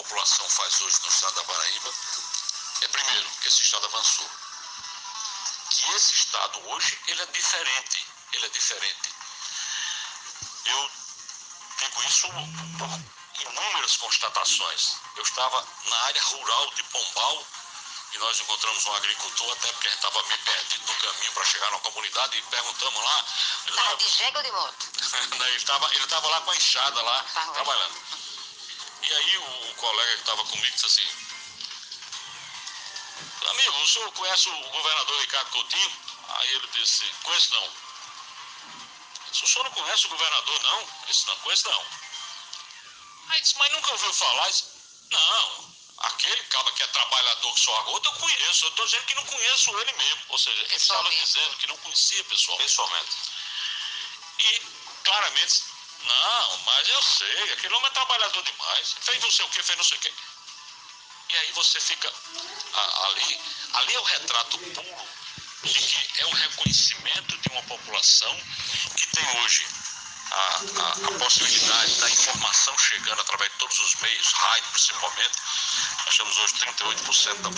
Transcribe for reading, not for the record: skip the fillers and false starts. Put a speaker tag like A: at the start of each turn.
A: população faz hoje no estado da Paraíba é, primeiro, que esse estado avançou. Que esse estado hoje, ele é diferente. Ele é diferente. Eu digo isso por inúmeras constatações. Eu estava na área rural de Pombal e nós encontramos um agricultor, até porque a gente estava meio perdido no caminho para chegar na comunidade, e perguntamos lá.
B: De jegue ou de moto?
A: Ele estava lá com a enxada lá, trabalhando. E aí o colega que estava comigo disse assim: amigo, o senhor conhece o governador Ricardo Coutinho? Aí ele disse: conheço não. Se o senhor não conhece o governador, não? Eu disse: não, conheço não. Aí disse: mas nunca ouviu falar? Eu disse: não, aquele cara que é trabalhador que só a gota eu conheço. Eu estou dizendo que não conheço ele mesmo. Ou seja, ele estava dizendo que não conhecia pessoalmente. E claramente, não, mas eu sei, aquele homem é trabalhador demais. Fez não sei o que, fez não sei o que. E aí você fica ali é o retrato puro de que é um reconhecimento de uma população que tem hoje a possibilidade da informação chegando através de todos os meios, rádio principalmente. Nós temos hoje 38% da